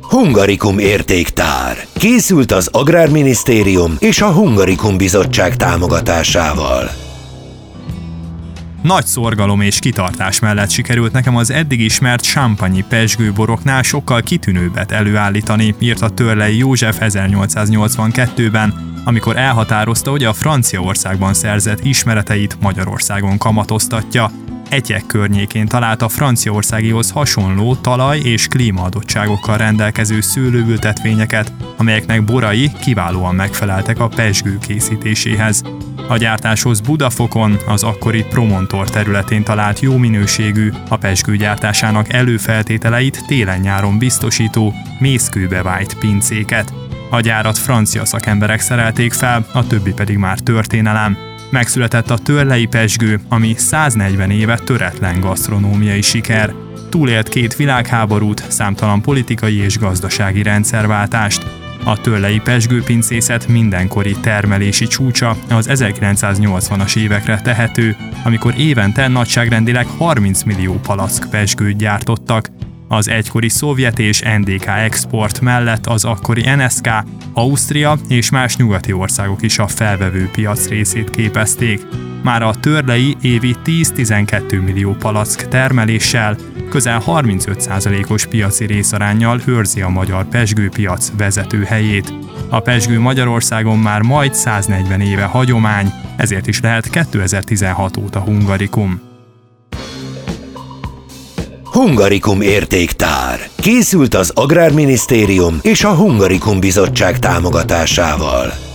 Hungarikum értéktár. Készült az Agrárminisztérium és a Hungarikum Bizottság támogatásával. Nagy szorgalom és kitartás mellett sikerült nekem az eddig ismert champagne-i pezsgőboroknál sokkal kitűnőbbet előállítani, írta Törlei József 1882-ben, amikor elhatározta, hogy a Franciaországban szerzett ismereteit Magyarországon kamatoztatja. Etyek környékén talált a franciaországihoz hasonló talaj- és klímaadottságokkal rendelkező szőlőültetvényeket, amelyeknek borai kiválóan megfeleltek a pezsgő készítéséhez. A gyártáshoz Budafokon, az akkori Promontor területén talált jó minőségű, a pezsgő gyártásának előfeltételeit télen-nyáron biztosító, mészkőbe vájt pincéket. A gyárat francia szakemberek szerelték fel, a többi pedig már történelem. Megszületett a törlei pezsgő, ami 140 éve töretlen gasztronómiai siker. Túlélt 2 világháborút, számtalan politikai és gazdasági rendszerváltást. A törlei pezsgőpincészet mindenkori termelési csúcsa az 1980-as évekre tehető, amikor évente nagyságrendileg 30 millió palack pezsgőt gyártottak. Az egykori szovjet és NDK export mellett az akkori NSK, Ausztria és más nyugati országok is a felvevő piac részét képezték. Már a törlei évi 10-12 millió palack termeléssel, közel 35%-os piaci részaránnyal őrzi a magyar pezsgőpiac vezető helyét. A pezsgő Magyarországon már majd 140 éve hagyomány, ezért is lehet 2016 óta Hungarikum. Hungarikum értéktár. Készült az Agrárminisztérium és a Hungarikum Bizottság támogatásával.